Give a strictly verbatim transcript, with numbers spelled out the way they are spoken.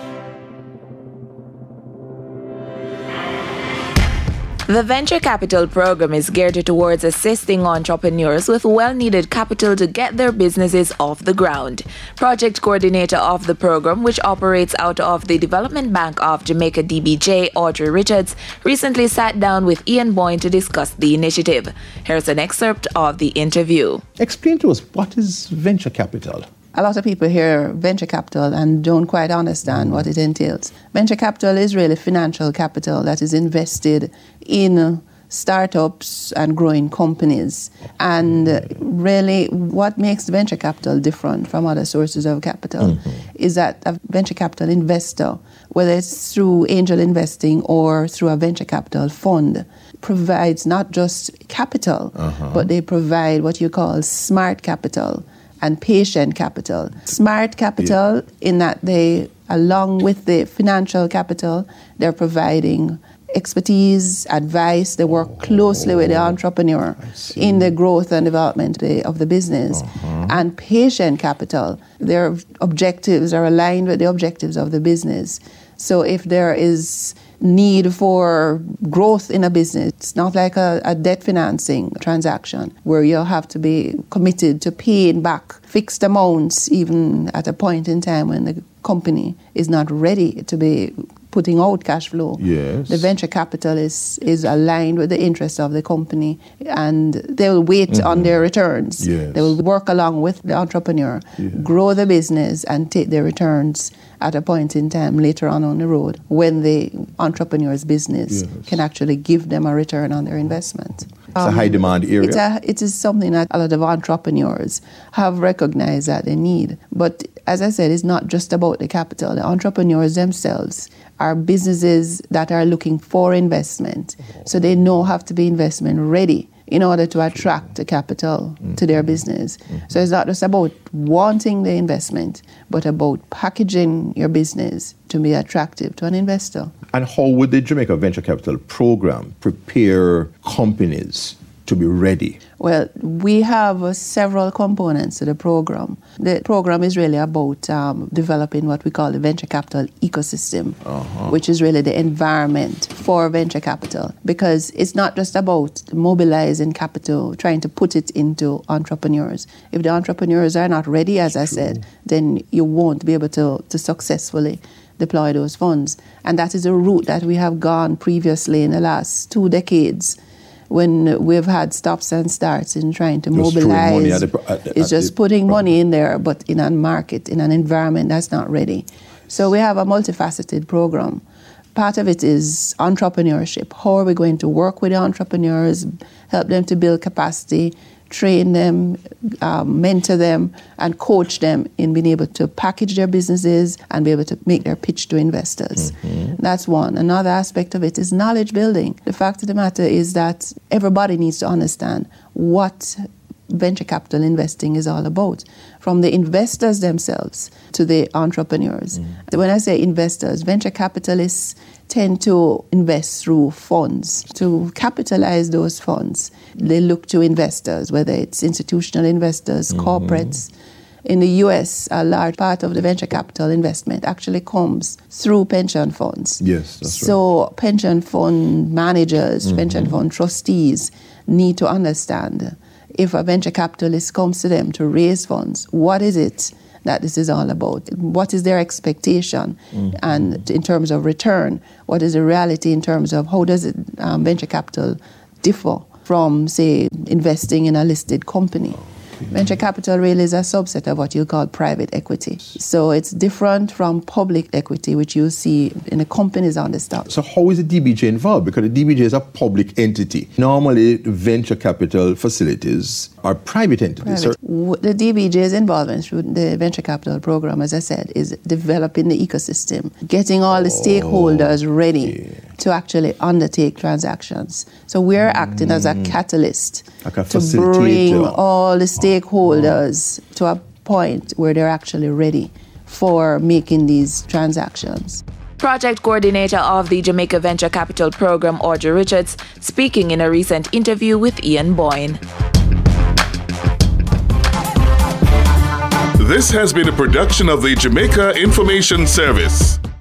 The Venture Capital Program is geared towards assisting entrepreneurs with well-needed capital to get their businesses off the ground. Project coordinator of the program, which operates out of the Development Bank of Jamaica D B J, Audrey Richards, recently sat down with Ian Boyne to discuss the initiative. Here's an excerpt of the interview. Explain to us, what is venture capital? A lot of people hear venture capital and don't quite understand what it entails. Venture capital is really financial capital that is invested in startups and growing companies. And really, what makes venture capital different from other sources of capital mm-hmm. is that a venture capital investor, whether it's through angel investing or through a venture capital fund, provides not just capital, uh-huh. but they provide what you call smart capital and patient capital. Smart capital yeah. in that they, along with the financial capital, they're providing expertise, advice. They work closely with the entrepreneur in the growth and development of the business. Uh-huh. And patient capital, their objectives are aligned with the objectives of the business. So if there is need for growth in a business, it's not like a, a debt financing transaction where you'll have to be committed to paying back fixed amounts even at a point in time when the company is not ready to be putting out cash flow. Yes. The venture capital is, is aligned with the interests of the company, and they will wait mm-hmm. on their returns. Yes. They will work along with the entrepreneur, yeah. grow the business, and take their returns at a point in time later on on the road when the entrepreneur's business yes. can actually give them a return on their investment. It's um, a high demand area. It's a, it is something that a lot of entrepreneurs have recognized that they need. But as I said, it's not just about the capital. The entrepreneurs themselves are businesses that are looking for investment. So they know have to be investment ready in order to attract the capital mm-hmm. to their business. Mm-hmm. So it's not just about wanting the investment, but about packaging your business to be attractive to an investor. And how would the Jamaica Venture Capital Program prepare companies to be ready? Well, we have uh, several components to the program. The program is really about um, developing what we call the venture capital ecosystem, uh-huh. which is really the environment for venture capital, because it's not just about mobilizing capital, trying to put it into entrepreneurs. If the entrepreneurs are not ready, as I said, then you won't be able to, to successfully deploy those funds. And that is a route that we have gone previously in the last two decades, when we've had stops and starts in trying to just mobilize. Money at the, at the, it's just the, putting money in there, but in a market, in an environment that's not ready. So we have a multifaceted program. Part of it is entrepreneurship. How are we going to work with the entrepreneurs, help them to build capacity, train them, um, mentor them, and coach them in being able to package their businesses and be able to make their pitch to investors. Mm-hmm. That's one. Another aspect of it is knowledge building. The fact of the matter is that everybody needs to understand what venture capital investing is all about, from the investors themselves to the entrepreneurs. Mm-hmm. When I say investors, venture capitalists tend to invest through funds. To capitalize those funds, they look to investors, whether it's institutional investors, mm-hmm. corporates. In the U S, a large part of the venture capital investment actually comes through pension funds. Yes, that's so right. pension fund managers, mm-hmm. pension fund trustees need to understand, if a venture capitalist comes to them to raise funds, what is it that this is all about? What is their expectation? Mm-hmm. And in terms of return, what is the reality in terms of how does it, um, venture capital differ from, say, investing in a listed company? Venture capital really is a subset of what you call private equity. So it's different from public equity, which you see in the companies on the stock. So how is the D B J involved? Because the D B J is a public entity. Normally, venture capital facilities are private entities. Private. The D B J's involvement through the venture capital program, as I said, is developing the ecosystem, getting all the stakeholders ready yeah. to actually undertake transactions. So we're acting mm. as a catalyst like a to bring all the stakeholders oh. to a point where they're actually ready for making these transactions. Project coordinator of the Jamaica Venture Capital Program, Audrey Richards, speaking in a recent interview with Ian Boyne. This has been a production of the Jamaica Information Service.